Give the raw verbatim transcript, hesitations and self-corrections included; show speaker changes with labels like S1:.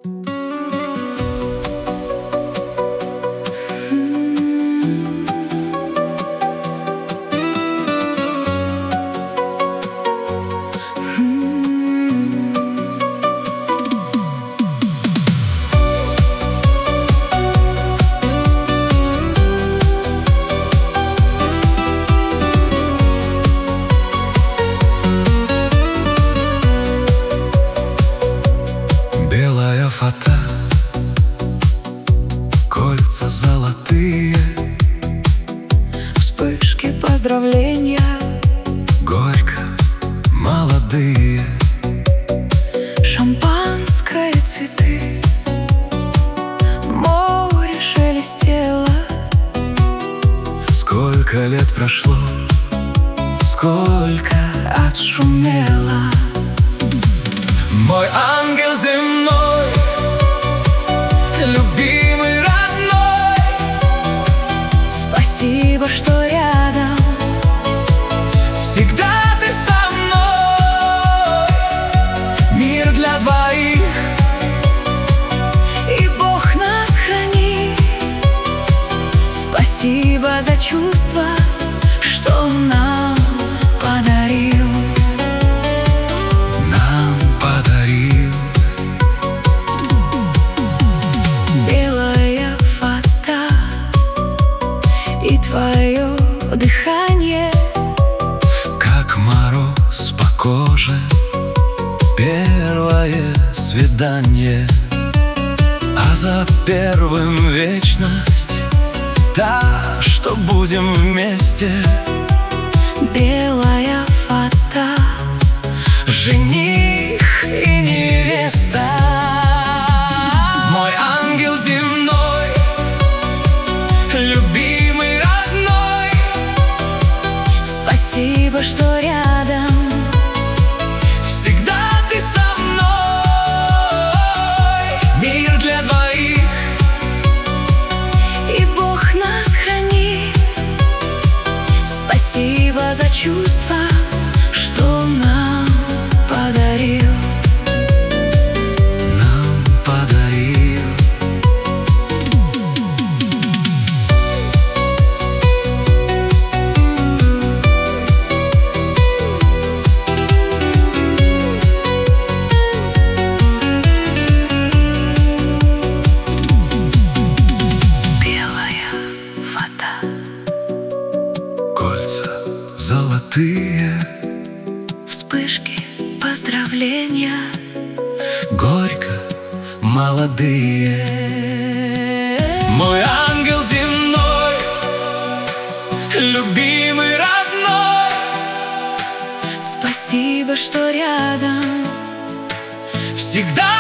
S1: Белая фата, кольца золотые,
S2: вспышки поздравления,
S1: горько молодые,
S2: шампанское, цветы, море шелестело.
S1: Сколько лет прошло,
S2: Сколько отшумело.
S1: мой ангел земной, любимый, родной,
S2: Спасибо, что рядом,
S1: всегда ты со мной. Мир для двоих,
S2: и Бог нас храни. Спасибо за чувства, что нам подарил.
S1: нам подарил.
S2: Белая фата и твое дыхание,
S1: Как мороз по коже, первое свидание, а за первым вечность, та, что будем вместе.
S2: белая фата,
S1: Жених и невеста, мой ангел земной, любимый, родной,
S2: спасибо, что рядом,
S1: всегда ты со мной. Мир для двоих,
S2: и Бог нас храни. Спасибо за чувства, что нам подарил.
S1: нам подарил.
S2: Белая фата,
S1: Кольца золотые,
S2: вспышки поздравления,
S1: горько молодые, мой ангел земной, любимый, родной,
S2: спасибо, что рядом,
S1: всегда